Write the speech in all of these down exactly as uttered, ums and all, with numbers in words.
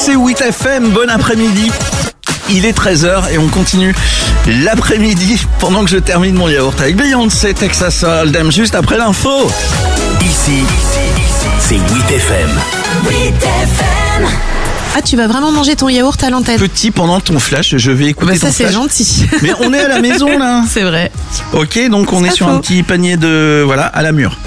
c'est huit F M, bon après-midi. Il est treize heures et on continue l'après-midi pendant que je termine mon yaourt avec Beyoncé, Texas Hold'em, juste après l'info. Ici, c'est huit F M. huit F M. Ah, tu vas vraiment manger ton yaourt à l'antenne? Petit, pendant ton flash, je vais écouter bah ça, ton c'est flash. gentil. Mais on est à la maison là. C'est vrai. Ok, donc on C'est est pas sur faux. un petit panier de... Voilà, à la mûre.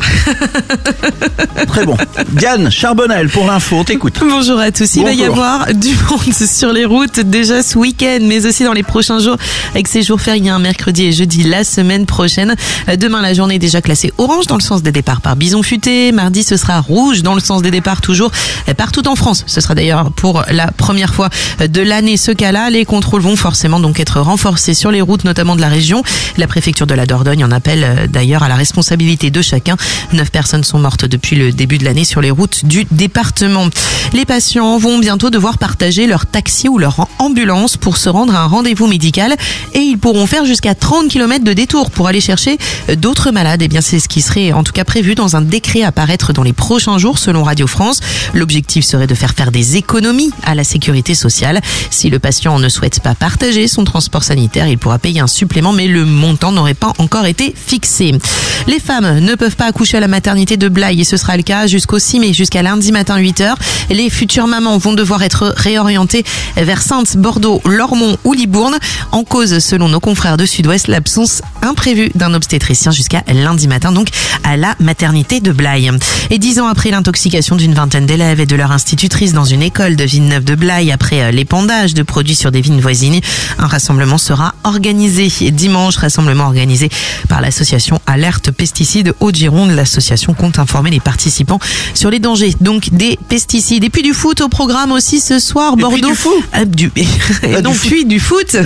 Très bon. Diane Charbonnel pour l'info, on t'écoute. Bonjour à tous. Il va y Bonjour. avoir du monde sur les routes déjà ce week-end, mais aussi dans les prochains jours avec ces jours fériés, un mercredi et jeudi la semaine prochaine. Demain, la journée est déjà classée orange dans le sens des départs par bison futé. Mardi, ce sera rouge dans le sens des départs toujours partout en France. Ce sera d'ailleurs pour la première fois de l'année ce cas-là. Les contrôles vont forcément donc être renforcés sur les routes, notamment de la région. La préfecture de la Dordogne en appelle d'ailleurs à la responsabilité de chacun. Neuf personnes sont mortes depuis le début de l'année sur les routes du département. Les patients vont bientôt devoir partager leur taxi ou leur ambulance pour se rendre à un rendez-vous médical et ils pourront faire jusqu'à trente kilomètres de détour pour aller chercher d'autres malades. Eh bien, c'est ce qui serait en tout cas prévu dans un décret à paraître dans les prochains jours selon Radio France. L'objectif serait de faire faire des économies à la sécurité sociale. Si le patient ne souhaite pas partager son transport sanitaire, il pourra payer un supplément, mais le montant n'aurait pas encore été fixé. Les femmes ne peuvent pas accoucher à la maternité de Blaye et ce sera le cas jusqu'au six mai, jusqu'à lundi matin huit heures. Les futures mamans vont devoir être réorientées vers Saintes, Bordeaux, Lormont ou Libourne. En cause, selon nos confrères de Sud-Ouest, l'absence imprévue d'un obstétricien jusqu'à lundi matin, donc à la maternité de Blaye. Et dix ans après l'intoxication d'une vingtaine d'élèves et de leur institutrice dans une école de Villeneuve de Blaye après l'épandage de produits sur des vignes voisines, un rassemblement sera organisé dimanche, rassemblement organisé par l'association Alerte Pesticides Haute-Gironde. L'association compte informer les participants sur les dangers donc des pesticides. Et puis du foot au programme aussi ce soir, Et puis Bordeaux. du foot Ah, du... Ah, non, du foot. puis du foot.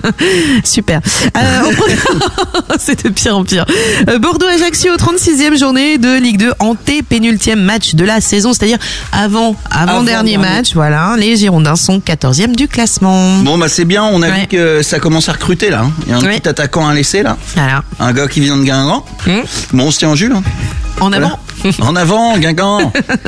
Super. Euh, au programme- C'est de pire en pire. Euh, Bordeaux-Ajaccio, trente-sixième journée de Ligue deux, anté-pénultième match de la saison, c'est-à-dire avant, avant-dernier Avant-dernier. match. Voilà, les Girondins sont quatorzième du classement. Bon bah c'est bien, on a Ouais. vu que ça commence à recruter là. Il y a un Ouais. petit attaquant à laisser là. Voilà. Un gars qui vient de Guingamp. Mmh. Bon, on se tient en Jules. hein. En avant. Voilà. En avant, Guingamp.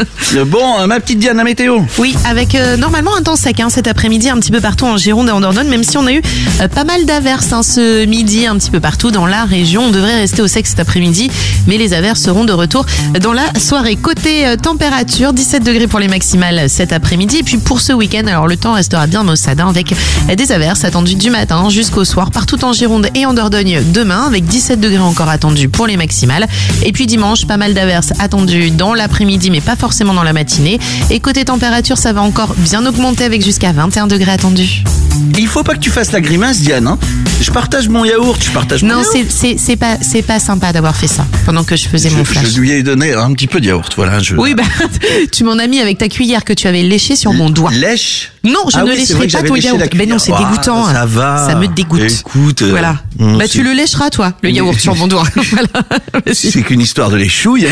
Bon, euh, ma petite Diane, la météo. Oui, avec euh, normalement un temps sec hein, cet après-midi un petit peu partout en Gironde et en Dordogne, même si on a eu euh, pas mal d'averses hein, ce midi un petit peu partout dans la région. On devrait rester au sec cet après-midi, mais les averses seront de retour dans la soirée. Côté euh, température, dix-sept degrés pour les maximales cet après-midi. Et puis pour ce week-end, alors le temps restera bien maussade hein, avec euh, des averses attendues du matin jusqu'au soir partout en Gironde et en Dordogne demain, avec dix-sept degrés encore attendus pour les maximales. Et puis dimanche, pas mal d'averses attendues dans l'après-midi, mais pas forcément dans la matinée. Et côté température, ça va encore bien augmenter avec jusqu'à vingt et un degrés attendus. Il faut pas que tu fasses la grimace, Diane. hein. Je partage mon yaourt, je partage mon Non, yaourt. c'est c'est c'est pas c'est pas sympa d'avoir fait ça pendant que je faisais Je, mon flash. je lui ai donné un petit peu de yaourt, voilà. Je... Oui, bah tu m'en as mis avec ta cuillère que tu avais léché sur mon doigt. Lèche. Non, je Ah ne oui, c'est vrai lécherai que pas j'avais ton léché yaourt. la Mais non, cuillère. c'est Ah, dégoûtant. ça va. Ça me dégoûte. Écoute, euh, Voilà. hum, Bah c'est- tu le lècheras toi, le yaourt sur mon doigt. Voilà. Vas-y. C'est qu'une histoire de l'échouille.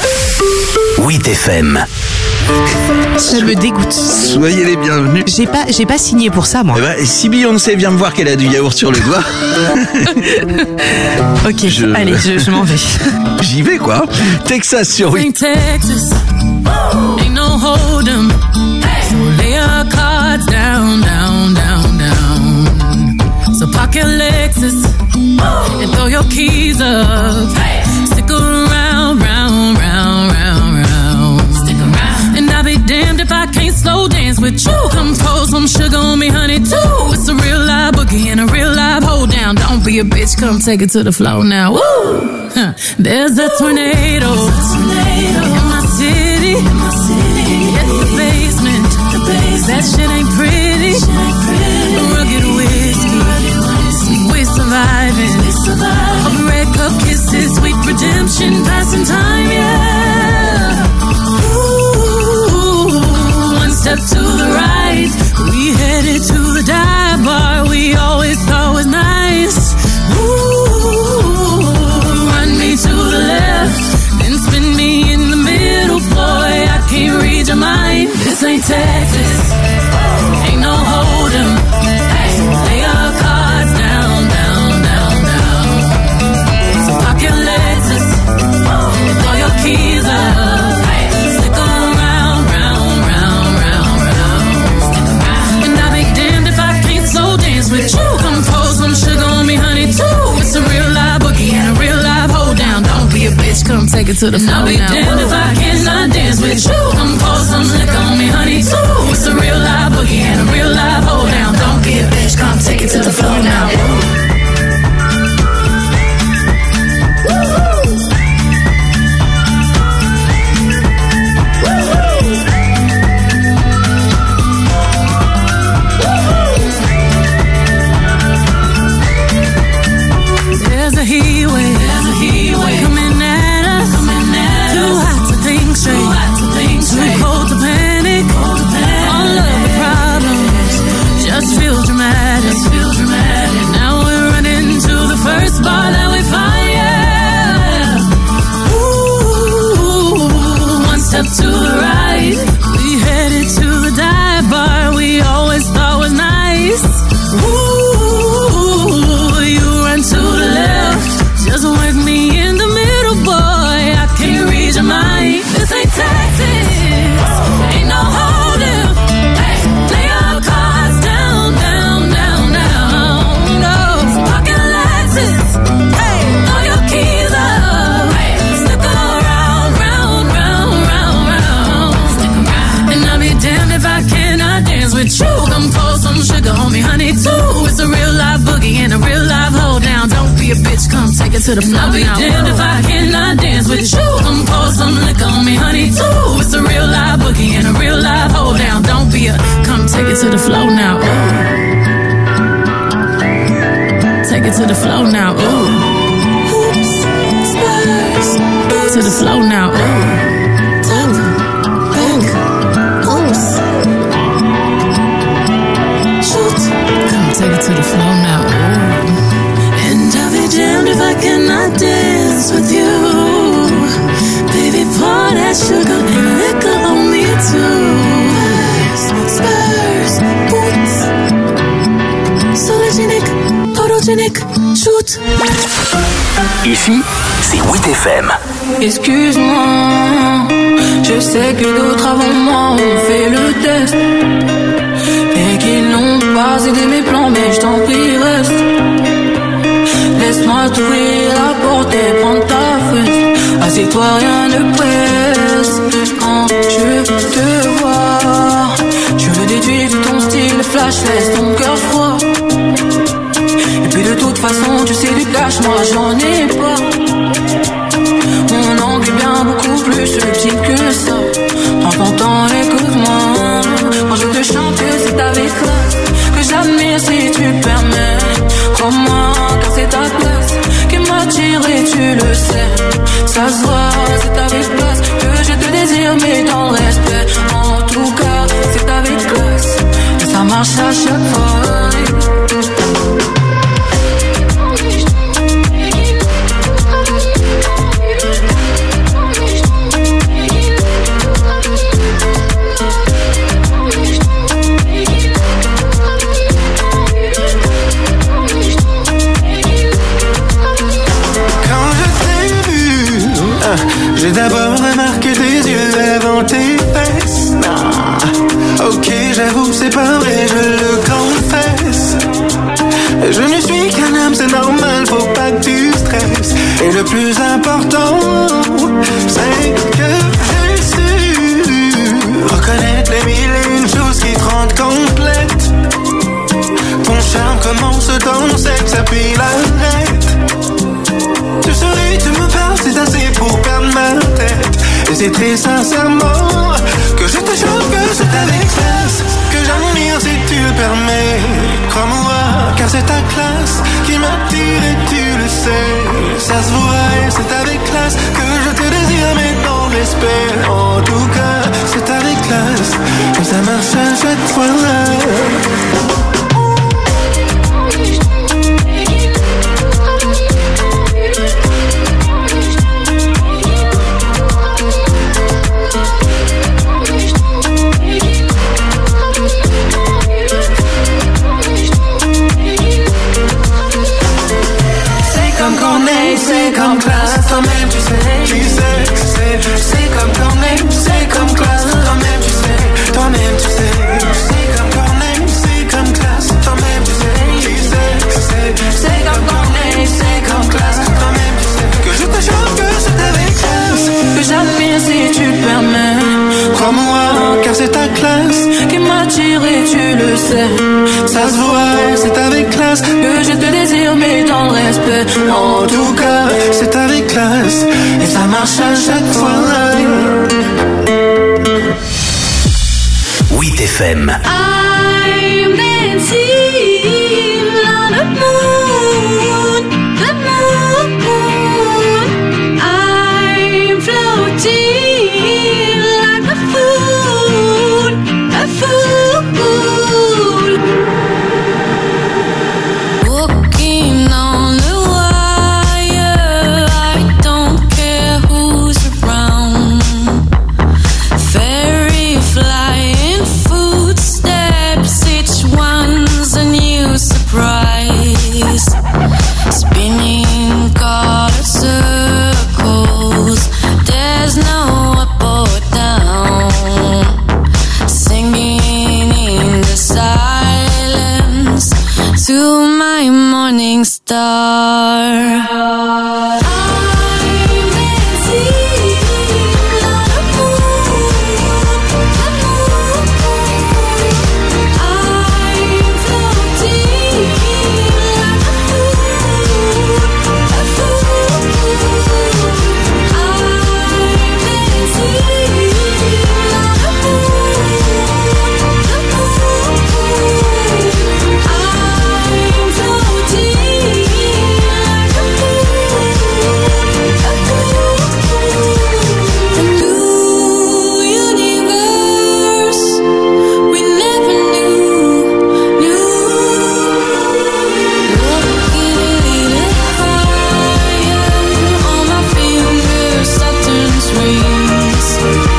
Hein. huit F M. Ça me dégoûte. Soyez les bienvenus. J'ai pas j'ai pas signé pour ça moi. Eh ben, si Beyoncé vient me voir qu'elle a du yaourt sur le doigt, Ok, je- allez, je, je m'en vais. j'y vais quoi. Texas sur huit. Ain't Texas, ain't no hold 'em. So lay your cards down, down, down, down. So park your Lexus and throw your keys up. Stick around, round, round, round, round. Stick around. And I'll be damned if I can't slow dance with you. Come pour some sugar on me, honey, too. It's a real live boogie and a real live hold down. Don't be a bitch, come take it to the floor now. Woo! Huh. There's a tornado in my city. Hit the basement. That shit ain't pretty. Rugged whiskey. We're surviving. Of red cup kisses, sweet redemption, passing time, yeah. Ooh, one step to the right, we headed to the dive bar we always thought was nice. Ooh, run me to the left, then spin me in the middle, boy, I can't read your mind. This ain't Texas, ain't no hold 'em. with you. Come pour some sugar on me, honey, too. It's a real live boogie and a real live hold down. Don't be a bitch, come take it to the floor now. I'll be damned if I cannot dance with you. Come pour some liquor on me, honey, too. It's a real live boogie and a real live hold down. Don't be a bitch, come take it to the floor now. There's a heat wave, there's a heat wave coming at us, coming at too us. Hot to think straight, too hot to think straight, too cold to panic, cold to panic. All of the problems just feel dramatic, just feel dramatic. Now we're running to the first bar that we find, yeah. Ooh, one step to the right, we headed to the dive bar we always thought was nice. Ooh, you run to the left, just work me in the middle, boy. I can't read your mind. This ain't Texas, ain't no holding. Hey, lay our cards down, down, down, down. No, pocket Lexus. Hey, throw your keys up. Hey, stick around, round, round, round, round. Stick around. And I'll be damned if I cannot dance with you. Come pour some sugar on me, honey, too. It's a real live boogie and a real live hold down. Don't be a bitch, come take it to the floor. I'll be damned if I cannot dance with you. Come pour some liquor on me, honey, too. It's a real live boogie and a real live hold down. Don't be a, come take it to the floor now. Ooh. Take it to the floor now. Ooh. Oops, Spurs. To the floor now. Ooh. Ooh. Pink. Oops. Shoot. Come take it to the floor now. Ooh. And I'll be damned if I cannot dance with you. Baby, pour that sugar and liquor on me too. Spurs, boots, sologenic, photogenic, shoot. Ici, c'est huit F M. Excuse-moi, je sais que d'autres avant moi ont fait le test et qu'ils n'ont pas aidé mes plans, mais je t'en prie reste. Laisse-moi t'ouvrir la porte et prendre ta fesse. Assieds-toi, rien ne presse. Quand je te vois, je le déduis de ton style flash, laisse ton cœur froid. Et puis de toute façon, tu sais du cash, moi j'en ai pas. Mon angle est bien beaucoup plus subtil que ça. Prends ton temps, écoute-moi. Quand je te chante, c'est avec classe que j'admire si tu permets. Crois-moi, car c'est ta place qui m'attire et tu le sais. Ça se voit, c'est avec place que je te désire, mais dans le respect. En tout cas, c'est avec classe et ça marche à chaque fois. J'ai d'abord remarqué tes yeux avant tes fesses. Ah, ok, j'avoue, c'est pas vrai, je le confesse. Je ne suis qu'un homme, c'est normal, faut pas que tu stresses. Et le plus important, c'est que j'ai su reconnaître les mille et une choses qui te rendent complète. Ton charme commence dans le sexe, puis l'arrête. Tu souris, tu me parles, c'est assez pour perdre ma tête. Et c'est très sincèrement que je te jure que c'est avec classe que j'admire si tu le permets. Crois-moi, car c'est ta classe qui m'attire et tu le sais. Ça se voit et c'est avec classe que je te désire, mais dans le respect. En tout cas, c'est avec classe que ça marche à chaque fois. C'est comme classe, toi-même tu sais. sais, ça se voit, c'est avec classe que je te désire, mais dans le respect. En tout cas, C'est avec classe et ça marche à chaque fois. huit F M. I'm dancing on the moon, the moon. I'm floating like a fool, a fool. Walking on the wire, I don't care who's around. Fairy flying footsteps, each one's a new surprise. Spinning color circles, there's no up or down. Singing in the silence to my morning star. I'm dancing on the moon, the moon. I'm floating like a fool, a fool. I'm dancing on the moon, the moon. I'm floating like a fool, a fool. A new universe we never knew, knew. Looking a little higher, on my fingers Saturn's rings.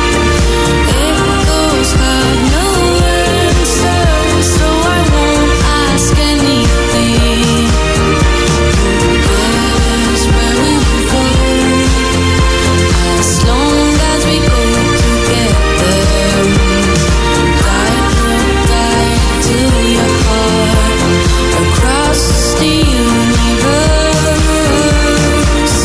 Echoes had no answer, so I won't ask anything. Guess where we will go, as long as we go together. Guide, guide to your heart, across the universe.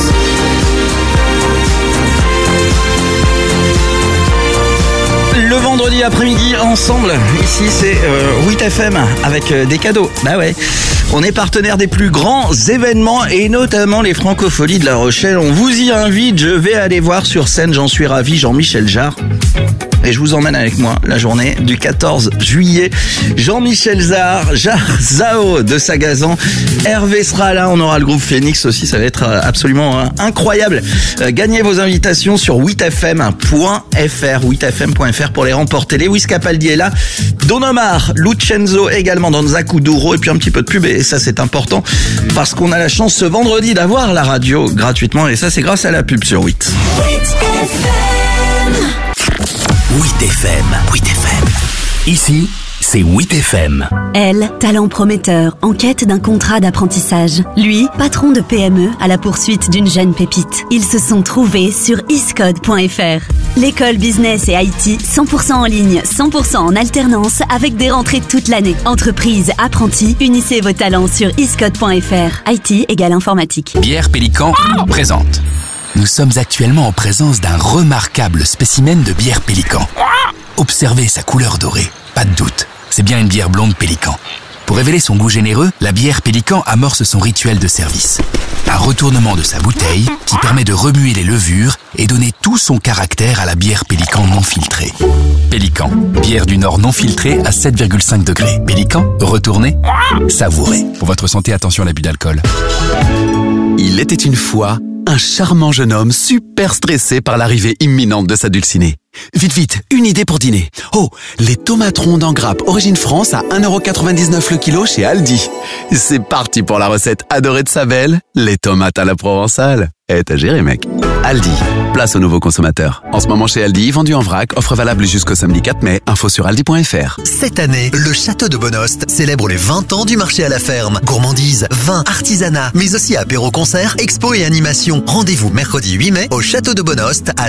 Le vendredi après-midi ensemble, ici c'est euh, huit F M avec euh, des cadeaux. Bah ouais, on est partenaire des plus grands événements et notamment les Francopholies de La Rochelle. On vous y invite, je vais aller voir sur scène, j'en suis ravi, Jean-Michel Jarre. Et je vous emmène avec moi la journée du quatorze juillet. Jean-Michel Jarre, Jarre Zao de Sagazan. Hervé sera là, on aura le groupe Phoenix aussi, ça va être euh, absolument euh, incroyable. Euh, gagnez vos invitations sur huit F M point F R, huit F M point F R pour les remporter. Lewis Capaldi est là, Don Omar, Lucenzo également, Danza Kuduro et puis un petit peu de pub. Et ça c'est important parce qu'on a la chance ce vendredi d'avoir la radio gratuitement et ça c'est grâce à la pub sur huit. huit F M. huit F M. Ici, c'est huit F M. Elle, talent prometteur, en quête d'un contrat d'apprentissage. Lui, patron de P M E à la poursuite d'une jeune pépite. Ils se sont trouvés sur iscode point F R. L'école business et I T cent pour cent en ligne, cent pour cent en alternance avec des rentrées toute l'année. Entreprise, apprentis, unissez vos talents sur iscode point F R. I T égale informatique. Bière Pélican présente. Nous sommes actuellement en présence d'un remarquable spécimen de bière Pélican. Observez sa couleur dorée, pas de doute, c'est bien une bière blonde Pélican. Pour révéler son goût généreux, la bière Pélican amorce son rituel de service. Un retournement de sa bouteille qui permet de remuer les levures et donner tout son caractère à la bière Pélican non filtrée. Pélican, bière du Nord non filtrée à sept virgule cinq degrés. Pélican, retournez, savourez. Pour votre santé, attention à l'abus d'alcool. Il était une fois un charmant jeune homme super stressé par l'arrivée imminente de sa dulcinée. Vite, vite, une idée pour dîner. Oh, les tomates rondes en grappe origine France à un euro quatre-vingt-dix-neuf le kilo chez Aldi. C'est parti pour la recette adorée de sa belle, les tomates à la provençale. Eh, t'as géré, mec. Aldi, place aux nouveaux consommateurs. En ce moment chez Aldi, vendu en vrac, offre valable jusqu'au samedi quatre mai, info sur aldi point F R. Cette année, le Château de Bonhost célèbre les vingt ans du marché à la ferme. Gourmandise, vin, artisanat, mais aussi apéro-concert, expo et animation. Rendez-vous mercredi huit mai au Château de Bonhost à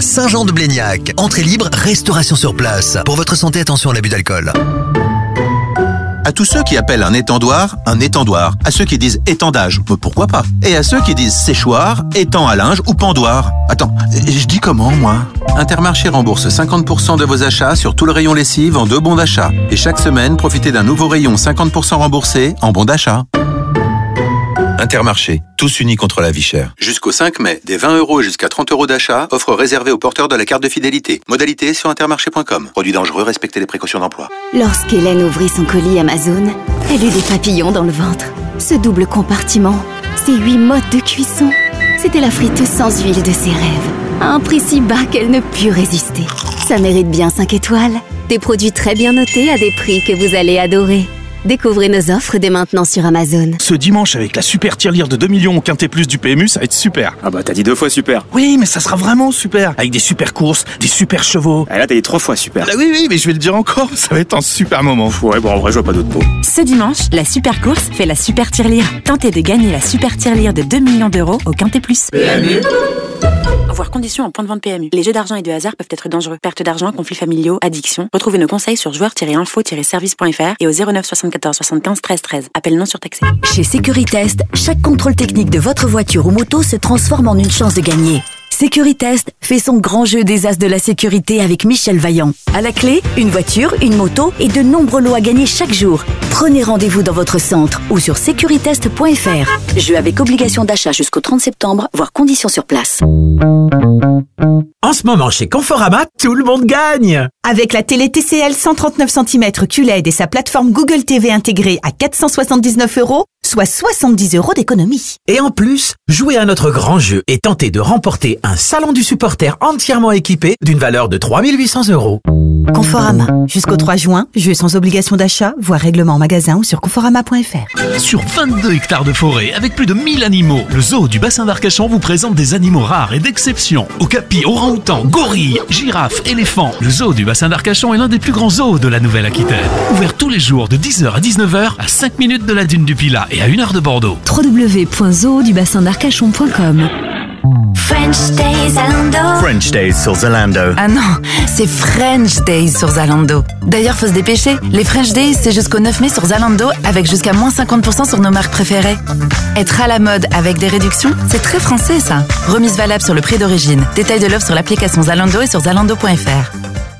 Saint-Jean-de-Blégnac. Entrée libre, restauration sur place. Pour votre santé, attention à l'abus d'alcool. À tous ceux qui appellent un étendoir un étendoir. À ceux qui disent étendage, pourquoi pas. Et à ceux qui disent séchoir, étang à linge ou pendoir. Attends, je dis comment, moi ? Intermarché rembourse cinquante pour cent de vos achats sur tout le rayon lessive en deux bons d'achat. Et chaque semaine, profitez d'un nouveau rayon cinquante pour cent remboursé en bons d'achat. Intermarché, tous unis contre la vie chère. Jusqu'au cinq mai, des vingt euros jusqu'à trente euros d'achat, offre réservée aux porteurs de la carte de fidélité. Modalité sur intermarché point com. Produit dangereux, respectez les précautions d'emploi. Lorsqu'Hélène ouvrit son colis Amazon, elle eut des papillons dans le ventre. Ce double compartiment, ces huit modes de cuisson, c'était la friteuse sans huile de ses rêves. À un prix si bas qu'elle ne put résister. Ça mérite bien cinq étoiles. Des produits très bien notés à des prix que vous allez adorer. Découvrez nos offres dès maintenant sur Amazon. Ce dimanche, avec la super tirelire de deux millions au Quintet Plus du P M U, ça va être super. Ah bah t'as dit deux fois super. Oui, mais ça sera vraiment super. Avec des super courses, des super chevaux. Ah là t'as dit trois fois super. Ah oui, oui, mais je vais le dire encore, ça va être un super moment. Ouais, bon en vrai je vois pas d'autres mots. Ce dimanche, la super course fait la super tirelire. Tentez de gagner la super tirelire de deux millions d'euros au Quintet Plus. P M U. Voir conditions en point de vente P M U. Les jeux d'argent et de hasard peuvent être dangereux. Perte d'argent, conflits familiaux, addiction. Retrouvez nos conseils sur joueurs tiret info tiret service point f r et au zéro neuf soixante-quatorze soixante-quinze treize treize. Appel non surtaxé. Chez Sécuritest, chaque contrôle technique de votre voiture ou moto se transforme en une chance de gagner. Sécuritest fait son grand jeu des as de la sécurité avec Michel Vaillant. À la clé, une voiture, une moto et de nombreux lots à gagner chaque jour. Prenez rendez-vous dans votre centre ou sur sécuritest point f r. Jeu avec obligation d'achat jusqu'au trente septembre, voire conditions sur place. En ce moment, chez Conforama, tout le monde gagne! Avec la télé T C L cent trente-neuf centimètres Q L E D et sa plateforme Google T V intégrée à quatre cent soixante-dix-neuf euros, soit soixante-dix euros d'économie. Et en plus, jouez à notre grand jeu et tentez de remporter un salon du supporter entièrement équipé d'une valeur de trois mille huit cents euros. Conforama. Jusqu'au trois juin, jeu sans obligation d'achat, voire règlement en magasin ou sur conforama point f r. Sur vingt-deux hectares de forêt, avec plus de mille animaux, le zoo du bassin d'Arcachon vous présente des animaux rares et d'exception. Okapis, orang-outans, gorilles, girafes, éléphants. Le zoo du bassin d'Arcachon est l'un des plus grands zoos de la Nouvelle-Aquitaine. Ouvert tous les jours de dix heures à dix-neuf heures, à cinq minutes de la dune du Pilat et à une heure de Bordeaux. w w w point zoo du bassin d'arcachon point com. French Days Zalando. French Days sur Zalando. Ah non, c'est French Days sur Zalando. D'ailleurs, faut se dépêcher. Les French Days, c'est jusqu'au neuf mai sur Zalando avec jusqu'à moins cinquante pour cent sur nos marques préférées. Être à la mode avec des réductions, c'est très français ça. Remise valable sur le prix d'origine. Détail de l'offre sur l'application Zalando et sur zalando point f r.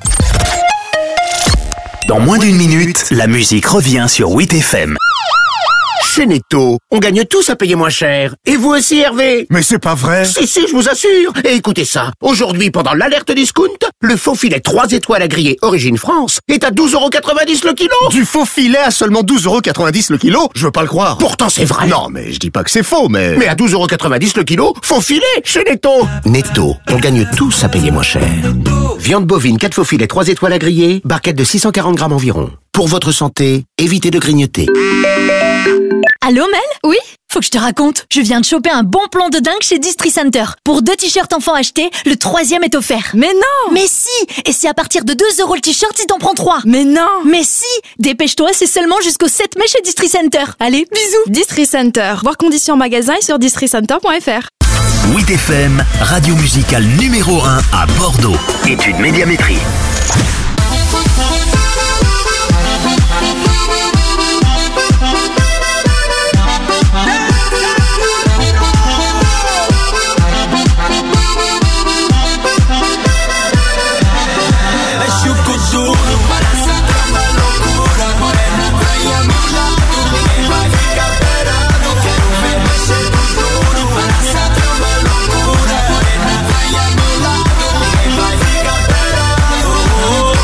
Dans moins d'une minute, la musique revient sur huit F M. Chez Netto, on gagne tous à payer moins cher. Et vous aussi, Hervé? Mais c'est pas vrai. Si, si, je vous assure. Et écoutez ça. Aujourd'hui, pendant l'alerte discount, le faux filet trois étoiles à griller Origine France est à douze euros quatre-vingt-dix le kilo. Du faux filet à seulement douze euros quatre-vingt-dix le kilo? Je veux pas le croire. Pourtant, c'est vrai. Non, mais je dis pas que c'est faux, mais... Mais à douze euros quatre-vingt-dix le kilo, faux filet chez Netto. Netto, on gagne tous à payer moins cher. Viande bovine, quatre faux filets, trois étoiles à griller, barquette de six cent quarante grammes environ. Pour votre santé, évitez de grignoter. Allô Mel? Oui? Faut que je te raconte. Je viens de choper un bon plan de dingue chez Distri Center. Pour deux t-shirts enfants achetés, le troisième est offert. Mais non! Mais si! Et c'est à partir de deux euros le t-shirt si t'en prends trois. Mais non! Mais si! Dépêche-toi, c'est seulement jusqu'au sept mai chez Distri Center. Allez, bisous! Distri Center. Voir conditions magasin et sur distri center point f r. huit F M, radio musicale numéro un à Bordeaux. Étude médiamétrie. Oh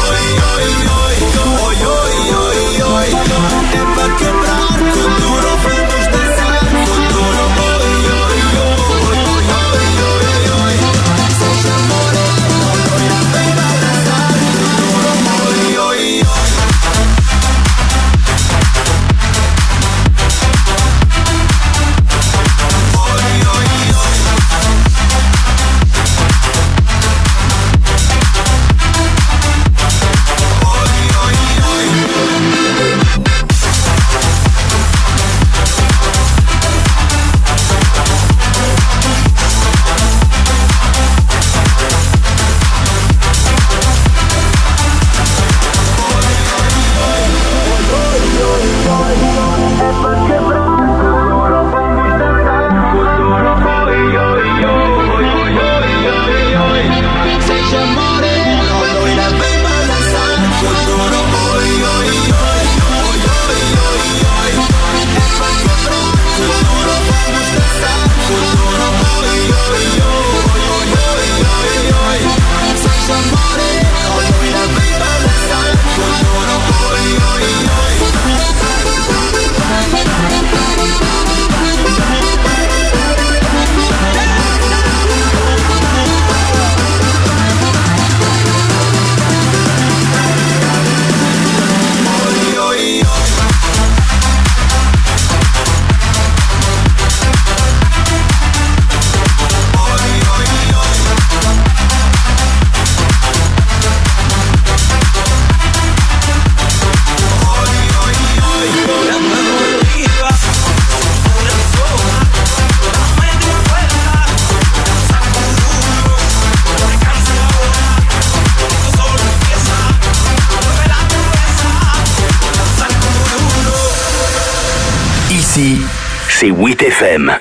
c'est huit F M.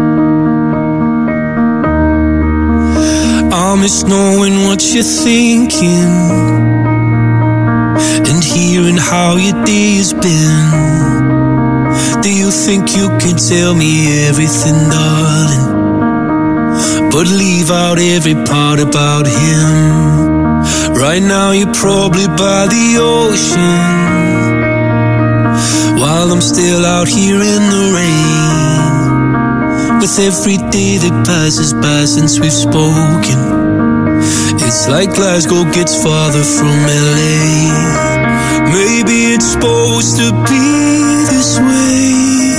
I miss knowing what you're thinking and hearing how your day has been. Do you think you can tell me everything, darling, but leave out every part about him? Right now you're probably by the ocean, while I'm still out here in the rain. With every day that passes by since we've spoken, it's like Glasgow gets farther from L A. Maybe it's supposed to be this way,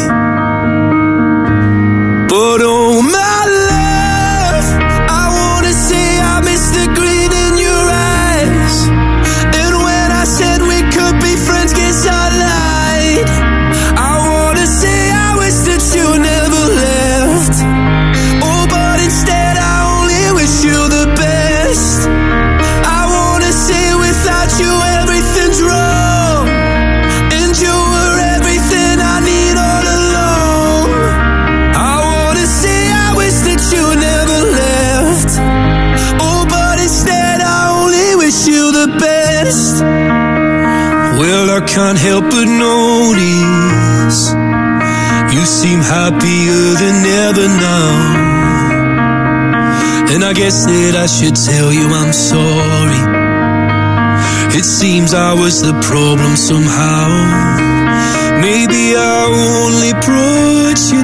but oh my love, I wanna say I miss the green in your eyes. And when I said we could be friends, guess I lied. I wanna say I wish that you never left. Oh, but instead I only wish you the best. I wanna say without you everything's wrong, and you were everything I need all along. I wanna say I wish that you never left. Oh, but instead I only wish you the best. Well, I can't help but notice you seem happier than ever now, and I guess that I should tell you I'm sorry. It seems I was the problem somehow. Maybe I only brought you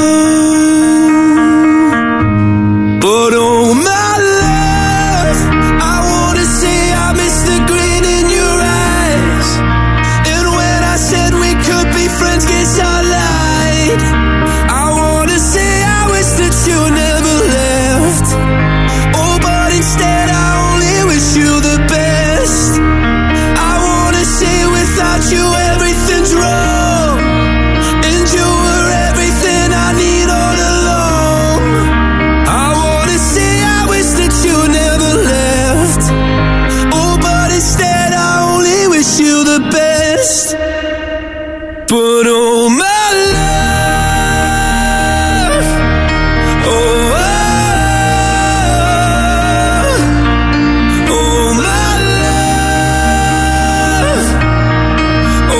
down, but oh my love, I wanna say I miss the green in your eyes. And when I said we could be friends, guess I lied. I wanna say I wish that you never left. Oh, but instead I only wish you the best. I wanna say without you everything's wrong, and you were everything I need all along. I wanna say I wish that you never left. Oh, but instead I only wish you the best. But oh my love, oh, oh, oh my love, oh,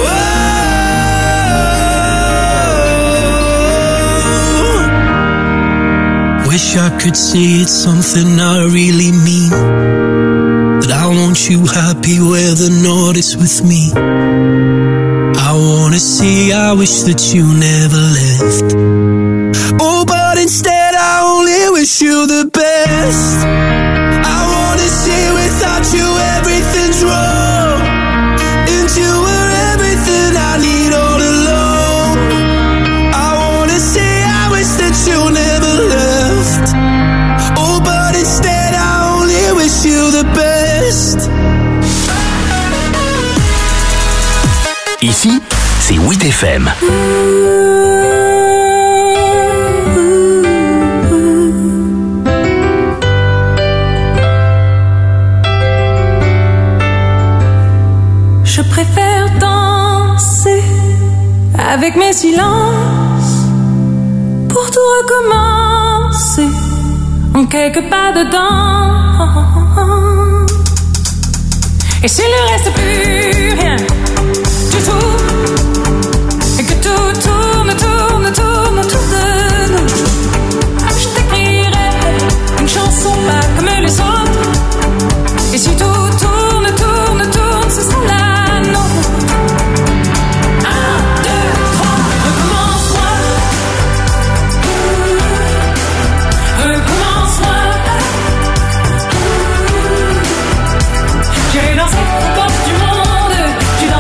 oh. Wish I could say it's something I really mean, that I want you happy whether or not it's with me. I wanna say I wish that you never left. Oh, but instead I only wish you the best. I wanna say without you everything's wrong, and you were everything I need all along. I wanna say I wish that you never left. Oh, but instead I only wish you the best. Ici, c'est huit F M. Je préfère danser avec mes silences pour tout recommencer en quelques pas dedans. Et s'il ne reste plus rien du tout, et que tout tourne, tourne, tourne autour de nous, je t'écrirai une chanson pas comme les autres. Et si tout tourne, tourne, tourne, ce sera la nôtre. Un, deux, trois, recommence-moi. Recommence-moi. J'irai danser aux portes du monde. Tu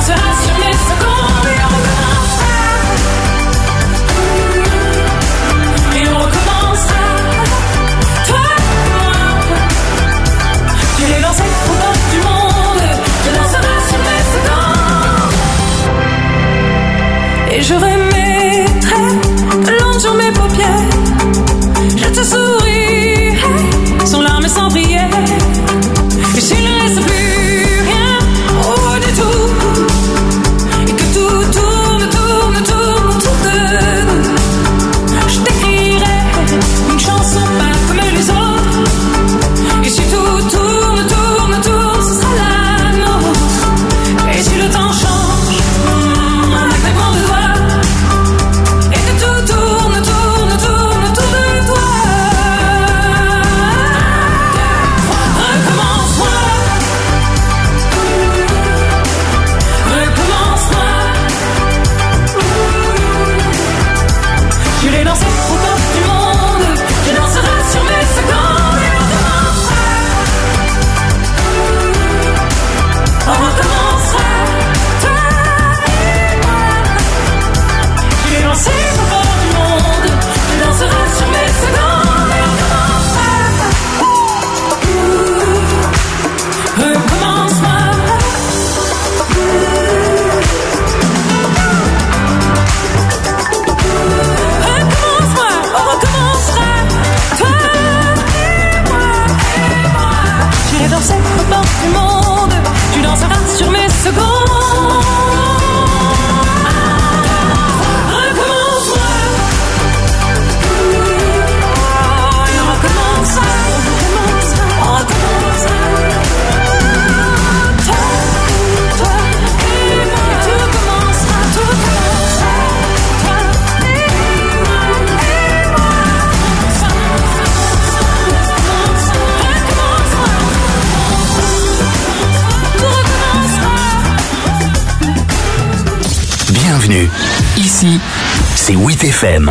Ici, c'est huit F M.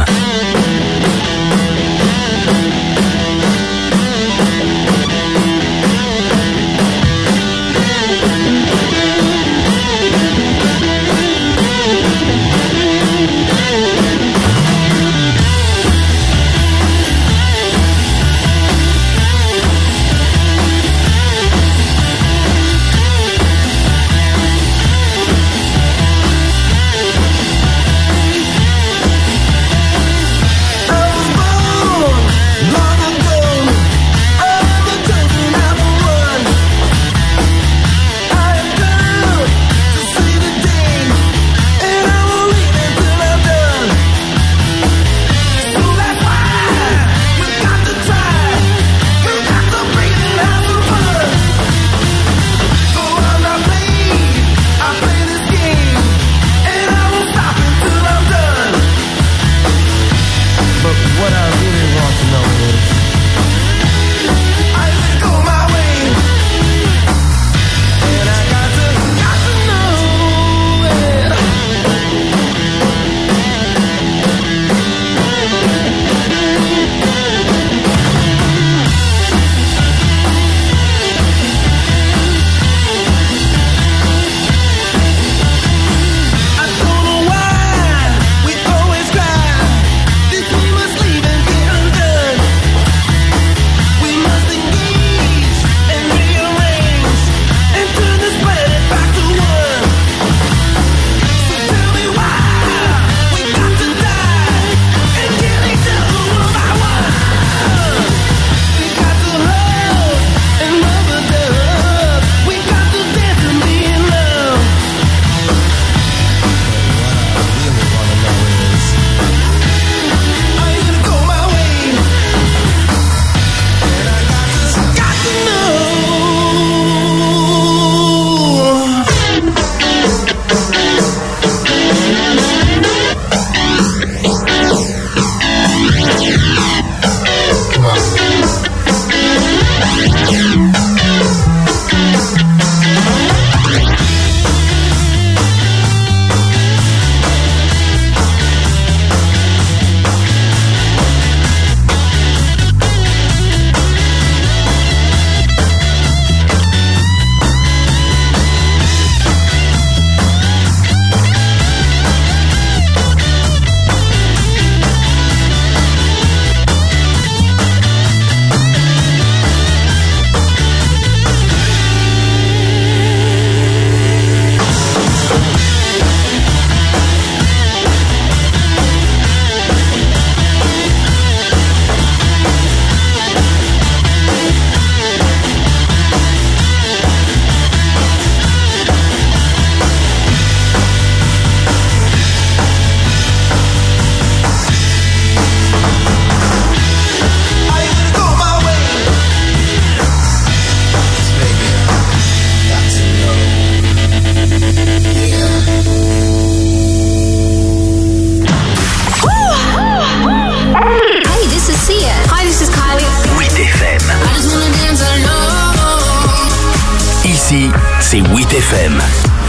Ici, c'est huit F M.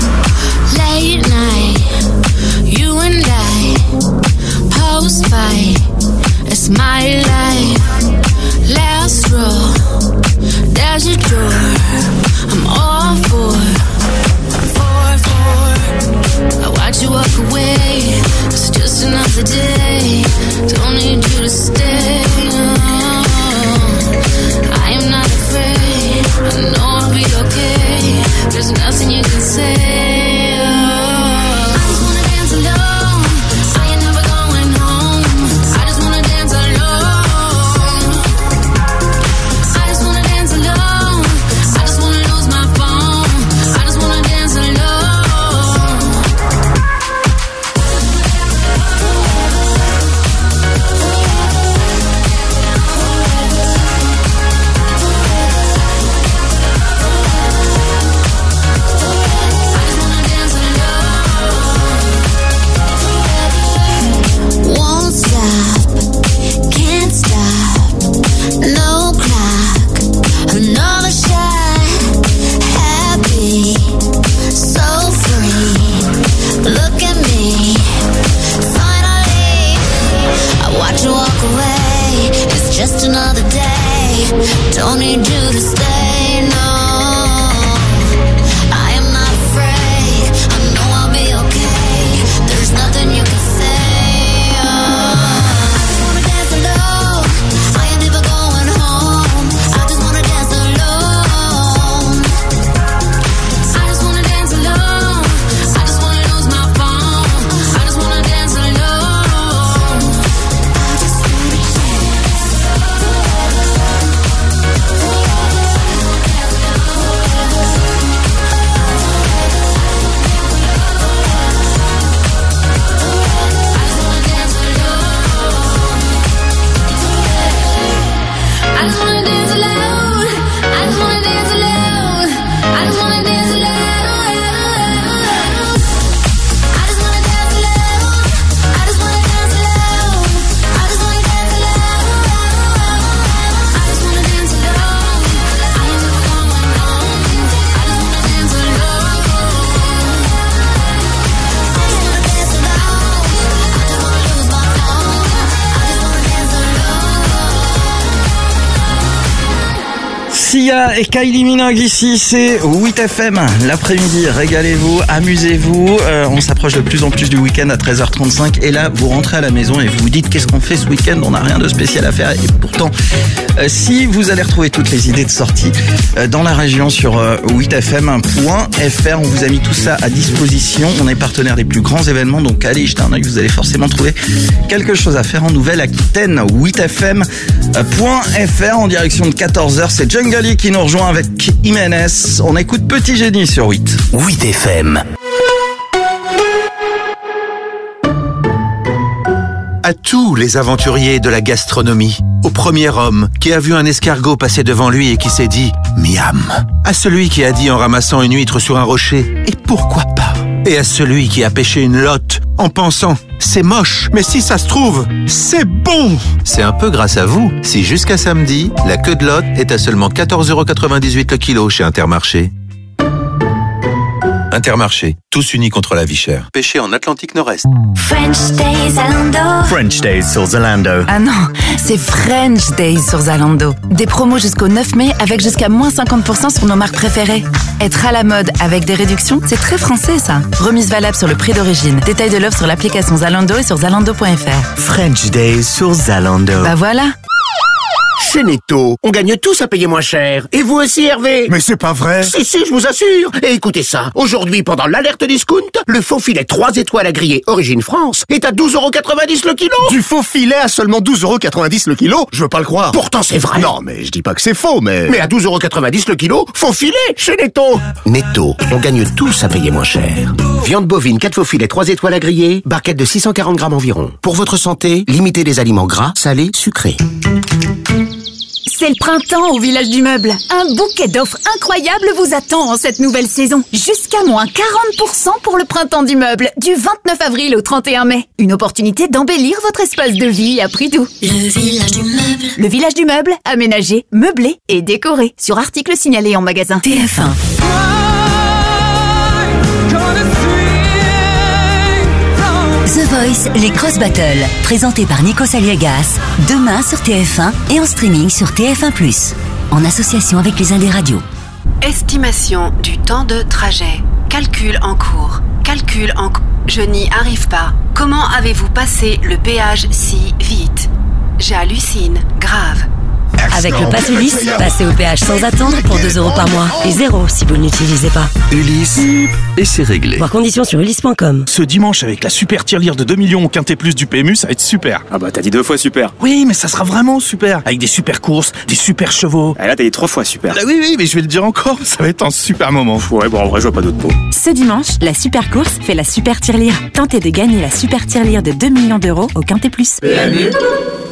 Late night, you and I, post fight, it's my life. Last row, there's your door, I'm all for, for, for. I watch you walk away, it's just another day, don't need you to stay. I am not afraid, I know I'll be okay, there's nothing you can say. I just wanna dance alone, I ain't never going home. I just wanna dance alone. walk away. It's just another day. Don't need you to stay, no. I am not afraid. I know I'll be okay. There's nothing you can say. Oh. I just wanna dance alone. I ain't never going home. I just wanna dance alone. I just wanna dance alone. I just wanna lose my phone. I just wanna dance alone. I just wanna dance I just wanna dance alone. I just wanna dance alone. I just wanna dance alone. I just wanna dance alone. I just wanna dance alone. I just wanna dance alone. I just wanna dance alone. I ain't never going home. I just wanna dance alone. I just wanna dance alone. I just wanna lose my phone. I just wanna dance alone. Sia et Kylie Minogue ici, c'est huit F M. L'après-midi, régalez-vous, amusez-vous. Euh, on s'approche de plus en plus du week-end à treize heures trente-cinq. Et là, vous rentrez à la maison et vous vous dites qu'est-ce qu'on fait ce week-end? On n'a rien de spécial à faire. Et pourtant, euh, si vous allez retrouver toutes les idées de sortie euh, dans la région sur euh, huit F M point F R, on vous a mis tout ça à disposition. On est partenaire des plus grands événements, donc allez y jeter un œil. Vous allez forcément trouver quelque chose à faire en Nouvelle-Aquitaine. huit F M point F R en direction de quatorze heures. C'est Jungle qui nous rejoint avec Jiménez. On écoute Petit Génie sur huit. huit F M. À tous les aventuriers de la gastronomie, au premier homme qui a vu un escargot passer devant lui et qui s'est dit « miam », à celui qui a dit en ramassant une huître sur un rocher « et pourquoi pas », et à celui qui a pêché une lotte en pensant « c'est moche, mais si ça se trouve, c'est bon ». C'est un peu grâce à vous si jusqu'à samedi, la queue de lotte est à seulement quatorze euros quatre-vingt-dix-huit le kilo chez Intermarché. Intermarché, tous unis contre la vie chère. Pêché en Atlantique Nord-Est. French Days Zalando. French Days sur Zalando. Ah non, c'est French Days sur Zalando. Des promos jusqu'au neuf mai avec jusqu'à moins cinquante pour cent sur nos marques préférées. Être à la mode avec des réductions, c'est très français ça. Remise valable sur le prix d'origine. Détail de l'offre sur l'application Zalando et sur zalando point F R. French Days sur Zalando. Bah voilà. Chez Netto, on gagne tous à payer moins cher. Et vous aussi, Hervé? Mais c'est pas vrai. Si, si, je vous assure. Et écoutez ça. Aujourd'hui, pendant l'alerte discount, le faux filet trois étoiles à griller Origine France est à douze euros quatre-vingt-dix le kilo. Du faux filet à seulement douze euros quatre-vingt-dix le kilo? Je veux pas le croire. Pourtant, c'est vrai. Non, mais je dis pas que c'est faux, mais... Mais à douze euros quatre-vingt-dix le kilo, faux filet chez Netto. Netto, on gagne tous à payer moins cher. Viande bovine, quatre faux filets, trois étoiles à griller, barquette de six cent quarante grammes environ. Pour votre santé, limitez les aliments gras, salés, sucrés. C'est le printemps au Village du Meuble. Un bouquet d'offres incroyables vous attend en cette nouvelle saison. Jusqu'à moins quarante pour cent pour le printemps du meuble, du vingt-neuf avril au trente et un mai. Une opportunité d'embellir votre espace de vie à prix doux. Le Village du Meuble. Le Village du Meuble, aménagé, meublé et décoré. Sur article signalé en magasin. T F un. The Voice, les Cross Battles, présentés par Nico Saliegas, demain sur T F un et en streaming sur T F un plus, en association avec les Indes Radio. Estimation du temps de trajet. Calcul en cours. Calcul en cours. Je n'y arrive pas. Comment avez-vous passé le péage si vite? J'hallucine. Grave. Avec le Pass Ulysse, passez au péage sans attendre pour deux euros par mois et zéro si vous ne l'utilisez pas. Ulysse, et c'est réglé. Voir conditions sur ulysse point com. Ce dimanche, avec la super tirelire de deux millions au quintet plus du P M U, ça va être super. Ah bah t'as dit deux fois super. Oui, mais ça sera vraiment super. Avec des super courses, des super chevaux. Ah là t'as dit trois fois super. Ah, oui, oui, mais je vais le dire encore, ça va être un super moment. Ouais, bon en vrai je vois pas d'autre pot. Ce dimanche, la super course fait la super tirelire. Tentez de gagner la super tirelire de deux millions d'euros au quintet plus. P M U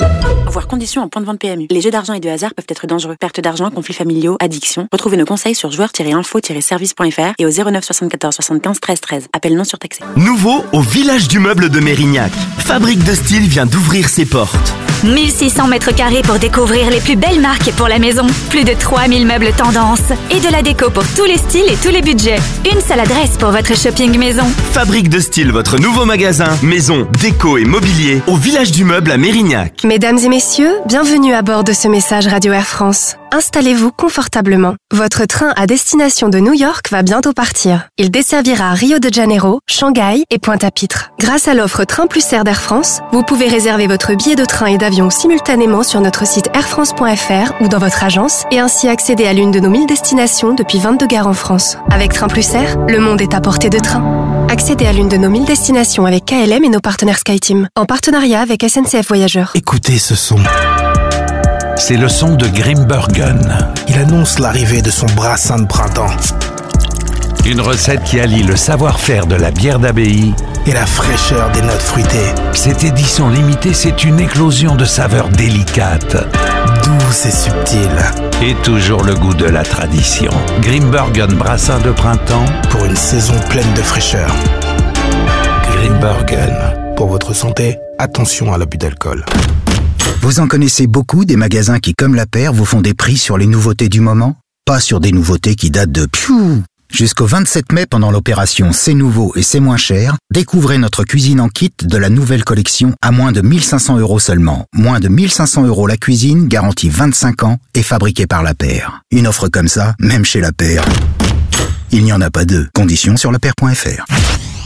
Voir conditions en point de vente P M U. Les jeux d'argent et de hasard peuvent être dangereux. Perte d'argent, conflits familiaux, addiction. Retrouvez nos conseils sur joueurs tiret info tiret service point f r et au zéro neuf soixante-quatorze soixante-quinze treize treize. Appel non surtaxé. Nouveau au village du meuble de Mérignac. Fabrique de style vient d'ouvrir ses portes. mille six cents mètres carrés pour découvrir les plus belles marques pour la maison. Plus de trois mille meubles tendance. Et de la déco pour tous les styles et tous les budgets. Une seule adresse pour votre shopping maison. Fabrique de style, votre nouveau magasin. Maison, déco et mobilier au village du meuble à Mérignac. Mesdames et messieurs, bienvenue à bord de ce message Radio Air France. Installez-vous confortablement. Votre train à destination de New York va bientôt partir. Il desservira Rio de Janeiro, Shanghai et Pointe-à-Pitre. Grâce à l'offre Train Plus Air d'Air France, vous pouvez réserver votre billet de train et d'avion simultanément sur notre site air france point f r ou dans votre agence et ainsi accéder à l'une de nos mille destinations depuis vingt-deux gares en France. Avec Train Plus Air, le monde est à portée de train. Accédez à l'une de nos mille destinations avec K L M et nos partenaires SkyTeam, en partenariat avec S N C F Voyageurs. Écoutez ce son. C'est le son de Grimbergen. Il annonce l'arrivée de son brassin de printemps. Une recette qui allie le savoir-faire de la bière d'abbaye et la fraîcheur des notes fruitées. Cette édition limitée, c'est une éclosion de saveurs délicates, douces et subtiles. Et toujours le goût de la tradition. Grimbergen brassin de printemps pour une saison pleine de fraîcheur. Grimbergen. Pour votre santé, attention à l'abus d'alcool. Vous en connaissez beaucoup des magasins qui, comme la paire, vous font des prix sur les nouveautés du moment? Pas sur des nouveautés qui datent de piou. Jusqu'au vingt-sept mai, pendant l'opération C'est nouveau et c'est moins cher, découvrez notre cuisine en kit de la nouvelle collection à moins de mille cinq cents euros seulement. Moins de mille cinq cents euros la cuisine, garantie vingt-cinq ans et fabriquée par la paire. Une offre comme ça, même chez la paire, il n'y en a pas deux. Conditions sur la paire point f r.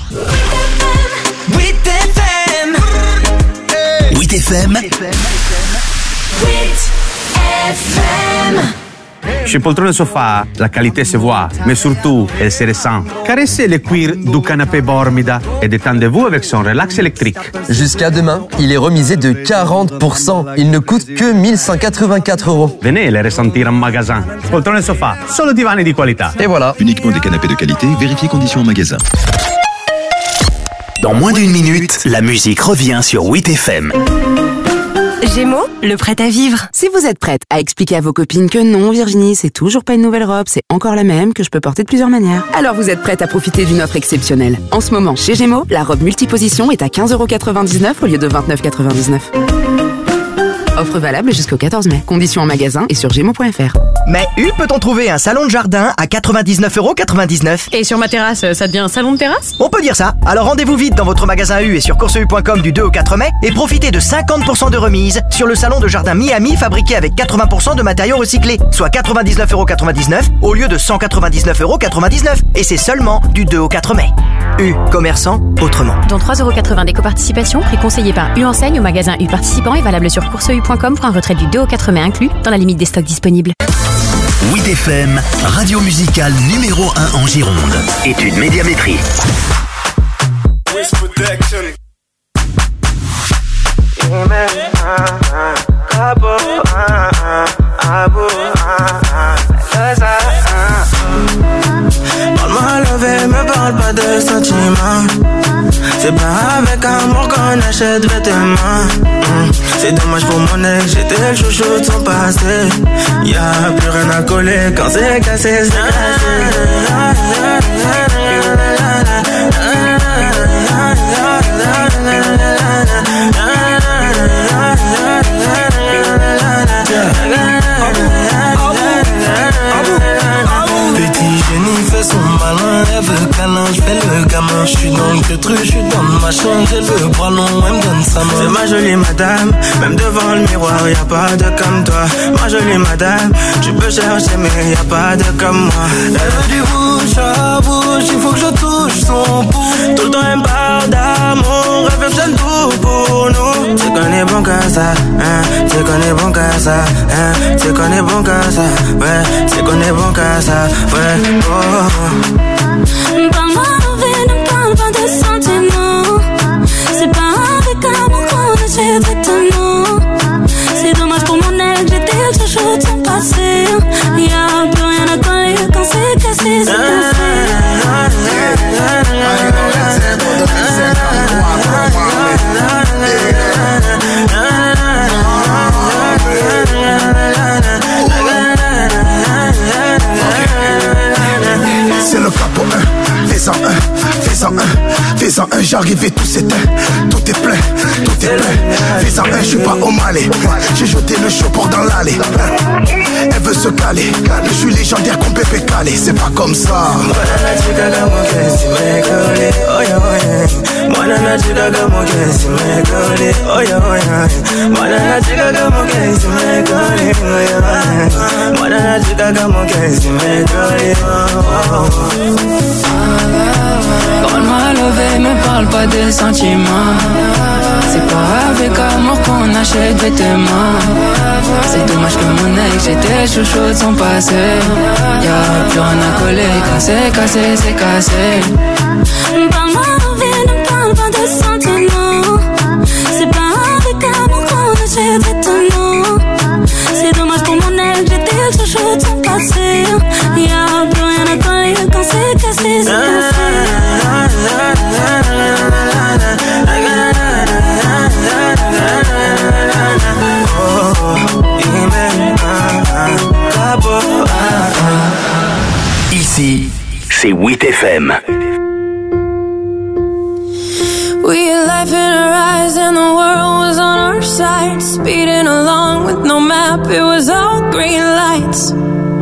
huit F M. huit F M. huit F M. Chez Poltrone Sofa, la qualité se voit, mais surtout, elle se ressent. Caressez le cuir du canapé Bormida et détendez-vous avec son relax électrique. Jusqu'à demain, il est remisé de quarante pour cent. Il ne coûte que mille cent quatre-vingt-quatre euros. Venez le ressentir en magasin. Poltrone Sofa, solo divani di qualità. Et voilà. Uniquement des canapés de qualité, vérifiez conditions en magasin. Dans moins d'une minute, la musique revient sur huit F M. Gémeaux, le prêt à vivre. Si vous êtes prête à expliquer à vos copines que non, Virginie, c'est toujours pas une nouvelle robe, c'est encore la même, que je peux porter de plusieurs manières, alors vous êtes prête à profiter d'une offre exceptionnelle. En ce moment, chez Gémeaux, la robe multiposition est à quinze euros quatre-vingt-dix-neuf au lieu de vingt-neuf euros quatre-vingt-dix-neuf. Offre valable jusqu'au quatorze mai. Conditions en magasin et sur gémeaux point f r. Mais U peut-on trouver un salon de jardin à quatre-vingt-dix-neuf euros quatre-vingt-dix-neuf. Et sur ma terrasse, ça devient un salon de terrasse? On peut dire ça. Alors rendez-vous vite dans votre magasin U et sur course u point com du deux au quatre mai et profitez de cinquante pour cent de remise sur le salon de jardin Miami fabriqué avec quatre-vingts pour cent de matériaux recyclés, soit quatre-vingt-dix-neuf euros quatre-vingt-dix-neuf au lieu de cent quatre-vingt-dix-neuf euros quatre-vingt-dix-neuf. Et c'est seulement du deux au quatre mai. U, commerçant autrement. Dans trois euros quatre-vingts d'éco-participation, prix conseillé par U Enseigne au magasin U participant et valable sur course u point com pour un retrait du deux au quatre mai inclus dans la limite des stocks disponibles. huit F M, radio musicale numéro un en Gironde. Étude médiamétrie. Parle-moi levé, me parle pas de sentiments. C'est pas avec amour qu'on achète vêtements. mmh. C'est dommage pour mon ex, j'étais le chouchou de son passé. Y'a plus rien à coller quand c'est cassé, c'est Petit génie fait son malin, elle veut câlin, je fais le gamin. Je suis dans le queutru, je suis dans le machin, j'ai le bras long, elle me donne sa main. C'est ma jolie madame, même devant le miroir, y'a pas de comme toi. Ma jolie madame, tu peux chercher mais y'a pas de comme moi. Elle veut du bouche à bouche, il faut que je touche son pouce. Tout le temps elle me parle d'amour, elle veut faire tout pour nous. C'est qu'on est bon qu'à ça, hein, c'est qu'on est bon qu'à ça, hein, c'est qu'on est bon qu'à ça, ouais, c'est qu'on est bon qu'à ça, ouais, oh. Parle-moi envie, ne parle pas de sentiments. C'est pas avec amour qu'on achète vêtements. C'est dommage pour mon ex, j'étais le chouchou de son passé. Y'a plus rien à coller quand c'est cassé, c'est cassé. j'arrive et tout s'éteint. Tout est plein, tout est plein. Fais en un, je suis pas au Malais. J'ai jeté le chopper dans l'allée. Elle veut se caler. Je suis légendaire comme Pépé Calé. C'est pas comme ça. Parle mal levé, me parle pas des sentiments. C'est pas avec amour qu'on achète des témoins. C'est dommage que mon ex, j'étais chouchou de son passé. Y'a plus rien à coller, quand c'est cassé, c'est cassé. Parle-moi levé, ne parle pas des sentiments. C'est pas avec amour qu'on achète des témoins. C'est dommage pour mon ex, j'étais chouchou de son passé. Y'a plus rien à coller, quand c'est cassé, c'est cassé. Ici, c'est huit F M. We had life in our eyes and the world was on our side. Speeding along with no map, it was all green lights.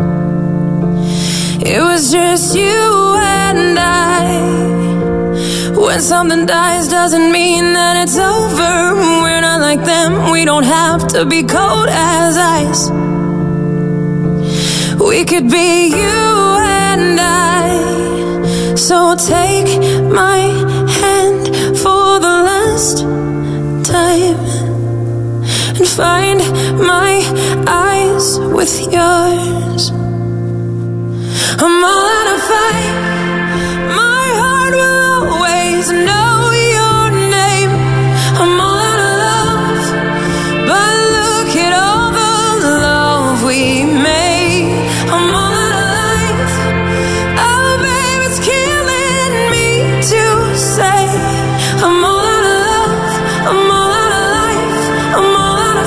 It was just you and I. When something dies doesn't mean that it's over. We're not like them, we don't have to be cold as ice. We could be you and I. So take my hand for the last time and find my eyes with yours. I'm all out of fight. My heart will always know your name. I'm all out of love, but look at all the love we made. I'm all out of life. Oh, babe, it's killing me to say. I'm all out of love. I'm all out of life. I'm all out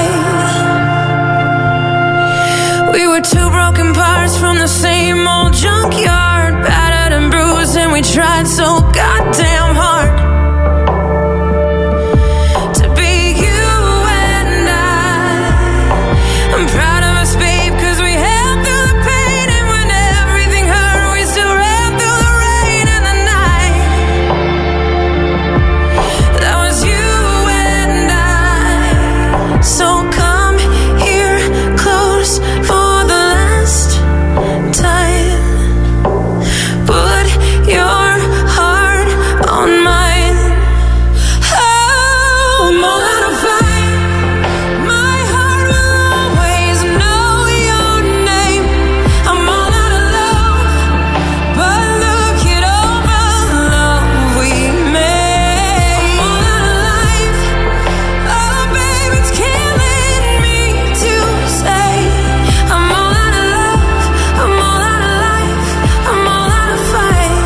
of fight. We were two broken parts from the same old junkyard, battered and bruised, and we tried so goddamn hard to be you and I. I'm proud of us, babe, cause we held through the pain, and when everything hurt, we still ran through the rain and the night. That was you and I. So come here close for the last time. Put your heart on mine. Oh, I'm all out of fight. My heart will always know your name. I'm all out of love, but look at all the love we made. I'm all out of life. Oh, babe, it's killing me to say. I'm all out of love. I'm all out of life. I'm all out of fight.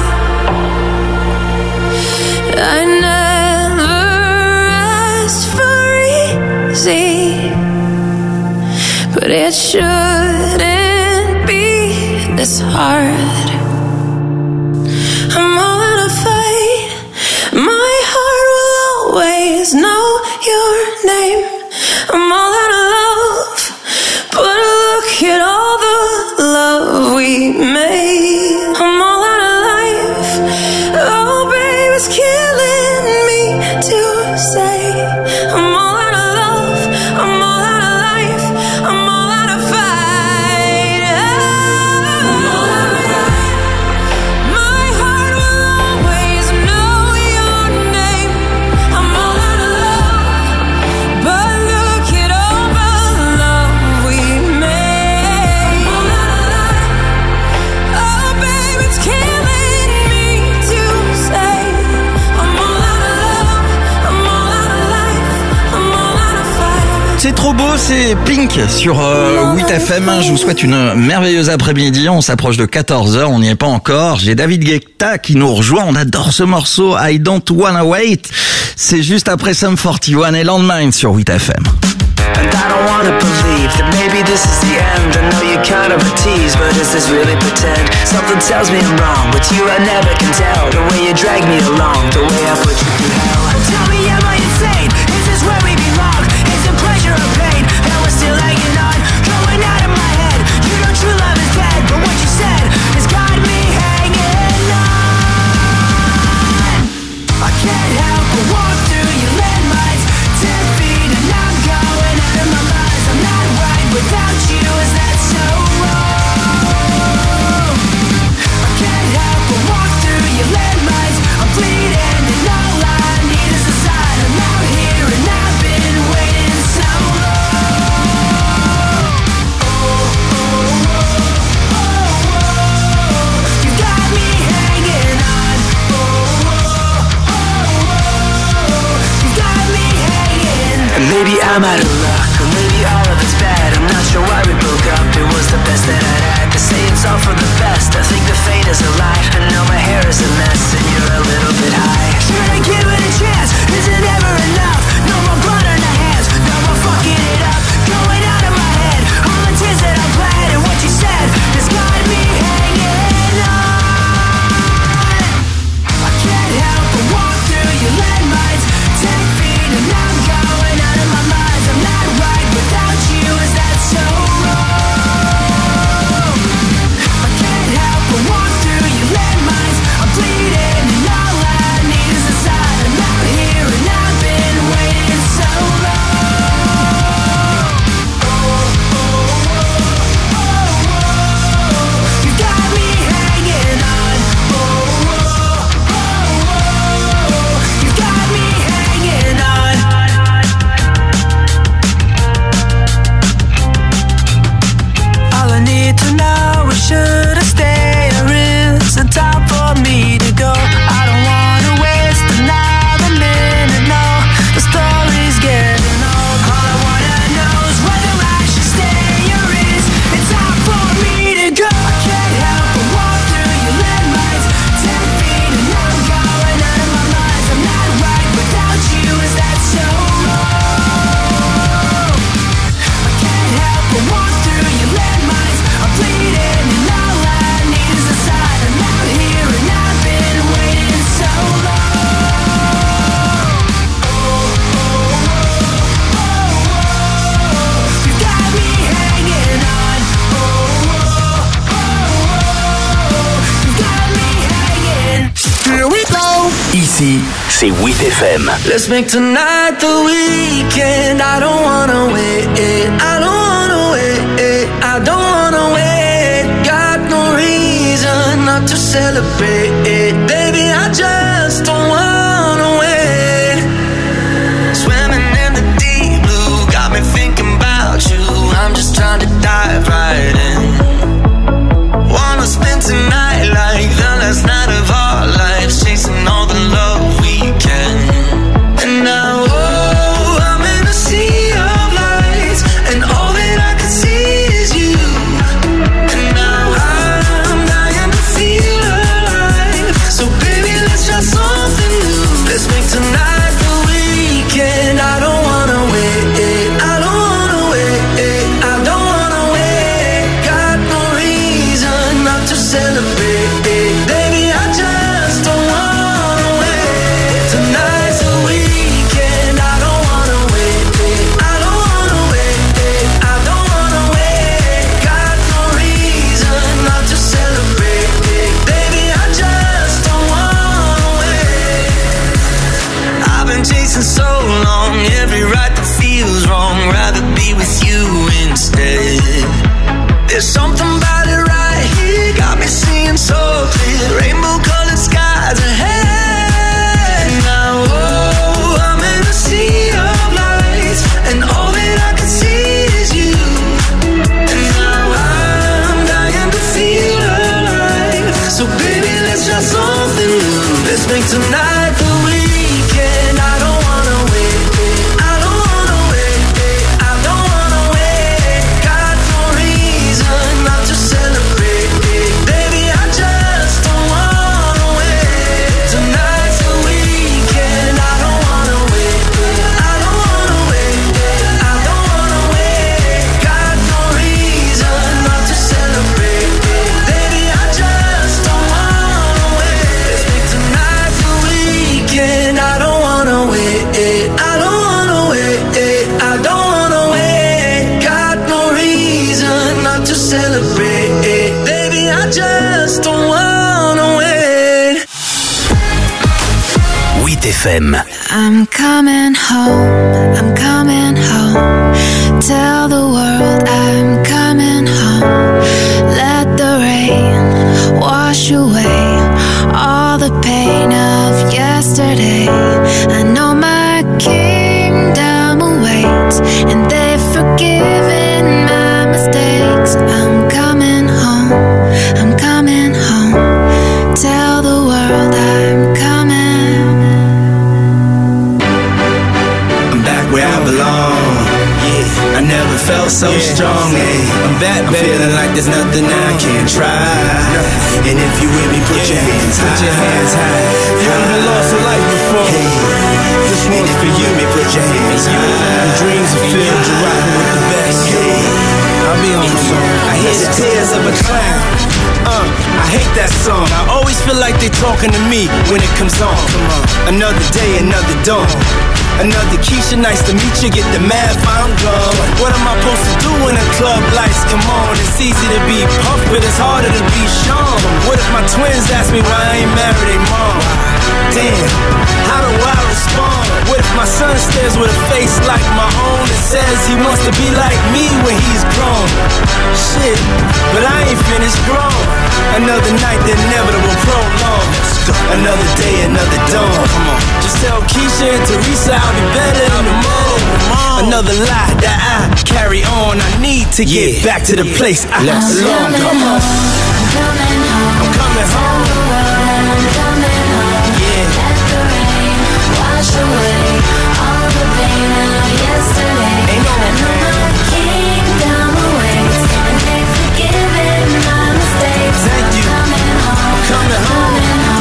I never asked for easy, but it shouldn't be this hard. I'm all out of fight. My heart will always know your name. I'm all out of love, but look at all the love we made. I'm all out of life. Oh, babe, it's killing me to say. I'm all out of love. I'm all out of life. I'm all out of fight. I'm all out of fight. My heart will always know your name. I'm all out of love, but look at all the love we made. I'm all out of life. Oh, babe, it's killing me to say. I'm all out of love. I'm all out of life. I'm all out of fight. C'est trop beau, c'est Pink sur euh, huit F M. Je vous souhaite une merveilleuse après-midi. On s'approche de quatorze heures, on n'y est pas encore. J'ai David Guetta qui nous rejoint. On adore ce morceau, I Don't Wanna Wait. C'est juste après Sum forty-one et Landmine sur huit F M. And I don't wanna believe that maybe this is the end. I know you're kind of a tease, but is this really pretend? Something tells me I'm wrong, with you I never can tell. The way you drag me along, the way I put you through hell. Tell me, am I insane? Is this where we belong? Is it pleasure or pain? And we're still hanging on, going out of my head. You know true love is dead, but what you said has got me hanging on. I can't help but walk through your landmines, ten feet and I'm going out of my mind. I'm not right without you, is that so wrong? I can't help but walk through your landmines. I'm bleeding and all I need is a sign. I'm out here and I've been waiting so long. Oh, oh, oh, oh, oh. You got me hanging on. Oh, oh, oh, oh. You got me hanging. And maybe I'm out of luck, or maybe all of it's bad. I'm not sure why we broke up, it was the best that I'd had. They say it's all for the best, I think the fate is a lie. I know my hair is a mess and you're a little bit high. Should I give it a chance? Is it ever enough? No more blood on the hands, no more fucking it up. Going out of my head, all the tears that I bled. And what you said has got me hanging on. I can't help but walk through your landmines, ten feet and I'm going out of my mind. I'm not right without you, is that so wrong? I can't help but walk through your landmines. I'm bleeding and all I need is a sign. I'm out here and I've been waiting so long. Oh, oh, oh, oh, oh. You got me hanging on. Oh, oh, oh, oh. You got me hanging on. All I need to know is should I stay or is it time for me to go? I don't wanna waste another minute, no. The story's getting old. All I wanna know is whether I should stay or is it time for me to go? I can't help but walk through your landmines, ten feet and I'm going out of my mind. I'm not right without you, is that so wrong? I can't help but walk through your landmines. I'm bleeding and all I need is a sign. I'm out here and I've been waiting so long. Oh, oh, oh, oh, oh. You got me hanging on. Oh, oh, oh, oh. You got me hanging. Here we go. Ici, c'est huit F M. Let's make tonight the weekend. I don't wanna wait. I don't wanna wait. I don't wanna wait. Got no reason not to celebrate. Baby, I just don't wanna wait. Swimming in the deep blue got me thinking about you. I'm just trying to dive right in. Wanna spend tonight like the last night of our lives, chasing all the love we can. And now, oh, I'm in a sea of lights, and all that I can see is you. And now I'm dying to feel alive. So baby, let's try something new. Let's make tonight the weekend. I don't wanna wait. I don't wanna wait. I don't wanna wait. Got no reason not to celebrate. Baby, I just don't wanna wait. Tonight's the weekend. I don't wanna wait. I don't wanna wait. I don't wanna wait. Got no reason not to celebrate. Baby, I just don't wanna wait. I've been chasing so long, every right that feels wrong. Rather be with you instead. There's something about it right here, got me seeing so clear. Rainbow colored skies ahead. Now, oh, I'm in a sea of lights, and all that I can see is you. And now I'm dying to feel alive. So baby, let's try something new. Let's make tonight the weekend. I don't wanna wait. I don't wanna wait. I don't wanna wait. Got no reason not to say F M. I'm coming home, I'm coming home. Tell the world I'm coming home. Let the rain wash away all the pain of yesterday. I know my kingdom awaits, and they've forgiven my mistakes. I'm coming home, I'm coming home. Tell the world I'm coming. I'm back where I belong. Yeah, I never felt so yeah. strong. Yeah. I'm back, I'm feeling like there's nothing I can't try. And if you with me, put yeah. your hands high. Put your hands high. You haven't lost a life before. Hey. This one's for you, me. Put your hands high. The dreams are filled, you're rocking with the best. Hey. I'll be on the song. I hear the tears of a clown. Uh, I hate that song. I always feel like they talking to me when it comes on. Come on. Another day, another dawn. Another Keisha, nice to meet you. Get the math, I'm gone. What am I supposed to do when the club lights come on? It's easy to be puffed, but it's harder to be Sean. What if my twins ask me why I ain't married their mom? Damn, how do I respond? What if my son stares with a face like my own and says he wants to be like me when he's grown? Shit, but I ain't finished grown. Another night, the inevitable prolong. Another day, another dawn. Come on. Just tell Keisha and Teresa I'll be better in the morning. Another lie that I carry on. I need to get yeah. back to the place I belong. Come on. I'm coming home. I'm coming home. I'm coming home. Yeah. Let the rain wash away all the pain of yesterday. Ain't no I know my kingdom awaits, and they've forgiven my mistakes. Thank you. I'm coming home. I'm coming home.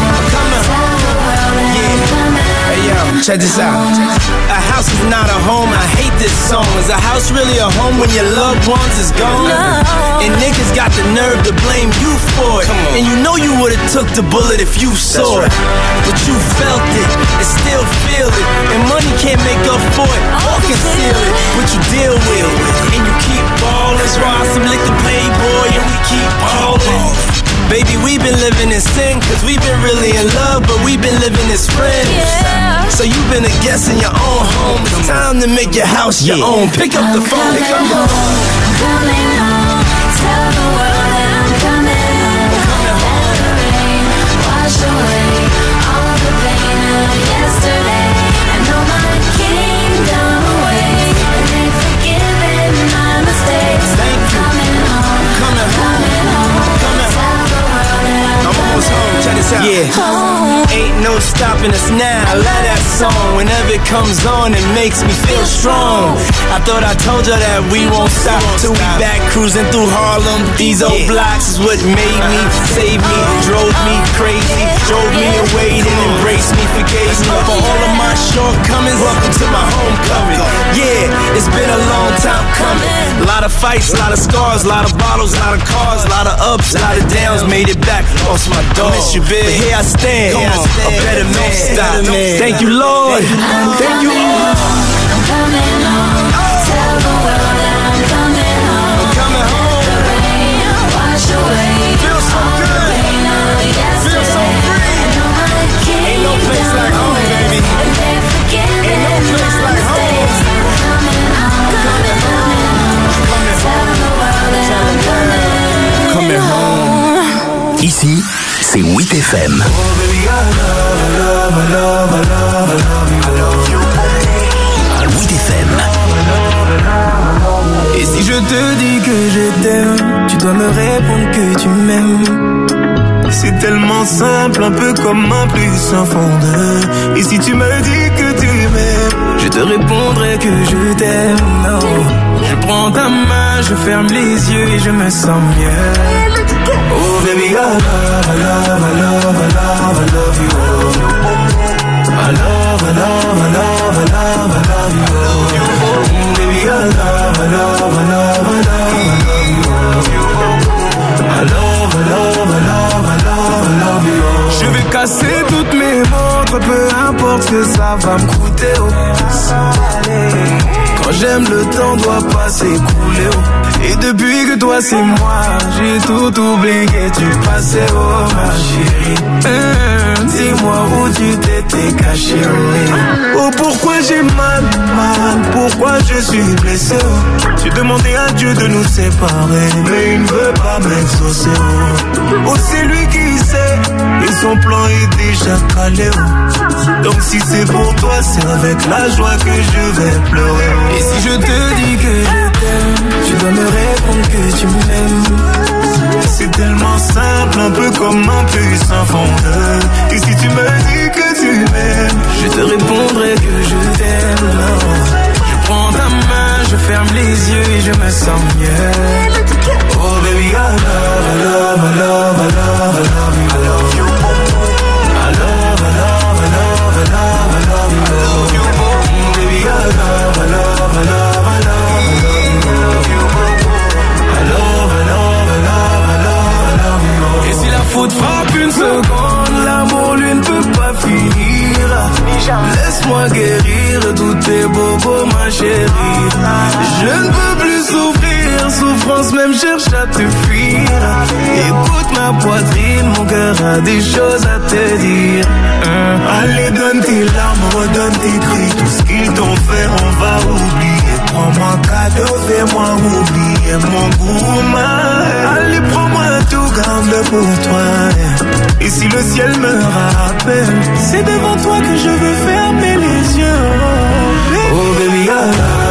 Check this out. A house is not a home. I hate this song. Is a house really a home when your loved ones is gone? No. And niggas got the nerve to blame you for it. And you know you would've took the bullet if you saw it. But you felt it and still feel it. And money can't make up for it or conceal it. What you deal with. And you keep ballin'. Swallow some lick the playboy and we keep ballin'. Baby, we've been living in sin, cause we've been really in love, but we've been living as friends. Yeah. So you've been a guest in your own home. It's time to make your house your yeah. own. Pick up the phone, pick up the phone. I'm coming home. Tell the world that I'm coming home. I'm coming home. Let the rain wash away all the pain of yesterday. I know my kingdom awaits, and they've forgiven my mistakes. Thank you. Coming home. I'm coming home. Coming home. I'm almost home, check this out. Yeah, home. Ain't no stopping us now. I love that song. Whenever it comes on, it makes me feel strong. I thought I told you that we won't stop till we back cruising through Harlem. These old yeah. blocks is what made me, saved me, drove me crazy, drove me away, then embraced me, forgave me for all of my shortcomings. Welcome to my homecoming. Yeah, it's been a long time coming. A lot of fights, a lot of scars, a lot of bottles, a lot of cars, a lot of ups, a lot of downs. Made it back, lost my dog. Miss you, big. But here I stand, Come on, a better man. Stop. Thank you, Lord. Thank you, Lord. I'm coming home. Tell the world that I'm coming home. I'm coming home. Let the rain wash away. Feel so good. Feel so free. Ain't no place like home, baby. Ain't no place like home. I'm coming home. Tell the world that I'm coming home. Ici, c'est huit F M. huit F M. Et si je te dis que je t'aime, tu dois me répondre que tu m'aimes. C'est tellement simple, un peu comme un plus un fond de. Et si tu me dis que tu m'aimes, je te répondrai que je t'aime. Non, je prends ta main, je ferme les yeux et je me sens mieux. Oh baby, I love, I love, I love, I love, I love you. I love, I love, I love, I love, I love you. Oh baby, I love, I love, I love, I love, I love you. I love, I love, I love, I love, I love you. Je vais casser toutes mes montres, peu importe ce que ça va me coûter. Quand j'aime, le temps doit pas s'écouler. Et depuis que toi c'est moi, j'ai tout oublié, tu passais, oh ma chérie. dis-moi où tu t'étais caché, oui. Oh, pourquoi j'ai mal, mal, pourquoi je suis blessé, oh. J'ai demandé à Dieu de nous séparer, mais il ne veut pas m'exaucer, oh. Oh, c'est lui qui sait, et son plan est déjà calé, oh. Donc si c'est pour toi, c'est avec la joie que je vais pleurer, oh. Et si je te dis que je t'aime, tu dois me répondre que tu m'aimes. C'est tellement simple, un peu comme un puissant fondeur. Et si tu me dis que tu m'aimes, je te répondrai que je t'aime. Je prends ta main, je ferme les yeux et je me sens mieux. Oh baby, I love, I love, I love, I love, I love you, I love you. I love, I love, I love, I love, I love you, I love you. Oh baby, I love, I love, I love, I love. Et si la faute frappe une seconde, l'amour lui ne peut pas finir. Laisse-moi guérir tous tes bobos, ma chérie. Je ne peux plus souffrir, souffrance même cherche à te fuir. Écoute ma poitrine, mon cœur a des choses à te dire. hein. Allez, donne tes larmes, redonne tes cris. Tout ce qu'ils t'ont fait, on va oublier. Prends-moi un cadeau, fais-moi oublier mon goût, ma. Allez, prends-moi tout, garde pour toi. Et si le ciel me rappelle, c'est devant toi que je veux fermer les yeux. Oh baby, oh, baby,